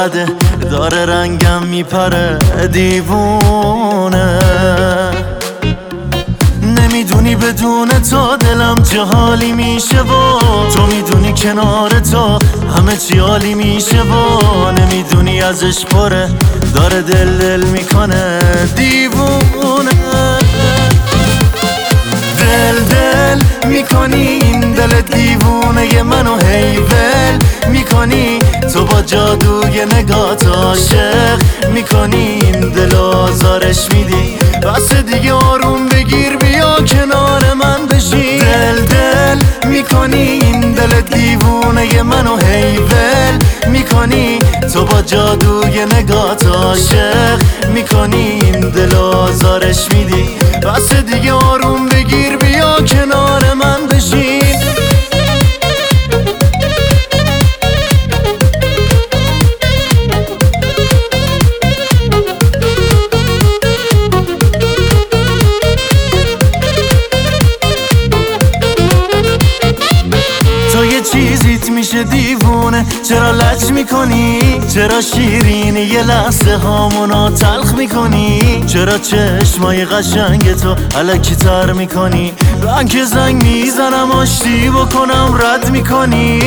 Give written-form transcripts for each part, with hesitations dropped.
بده داره رنگم میپره دیوونه. نمیدونی بدون تو دلم چه حالی میشه و تو میدونی کنار تو همه چی عالی میشه و نمیدونی ازش پره داره دل میکنه دیوونه. دل میکنی این دل دیوونه منو هیول میکنی تو با جادوی نگات عاشق میکنی این دل آزارش میدی بس دیگه آروم بگیر بیا کنار من بشین. دل میکنی این دل دیوونه منو هیول میکنی تو با جادوی نگات عاشق میکنی این دل آزارش میدی بس دیگه آروم بگیر بیا کنار من بشین. تو یه چیزیت میشه دیوونه چرا لج میکنی؟ چرا شیرینی یه لحظه هامونو تلخ میکنی؟ چرا چشمای قشنگ تو الکی تر میکنی؟ من که زنگ میزنم آشتی بکنم رد میکنی.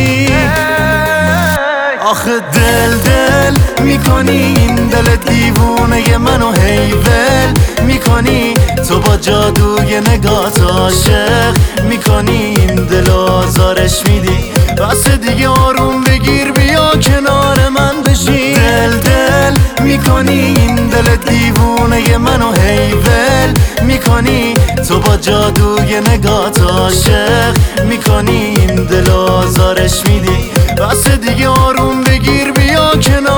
آخه دل میکنی این دل دیوونه منو هیول میکنی تو با جادوی نگات عاشق میکنی این دل آزارش میدی بس دیگه آروم بگیر بیا کنار من بشین. دل میکنی این دل دیوونه منو هیول میکنی تو با جادوی نگات عاشق میکنی این دل آزارش میدی بس دیگه آروم بگیر بیا کنار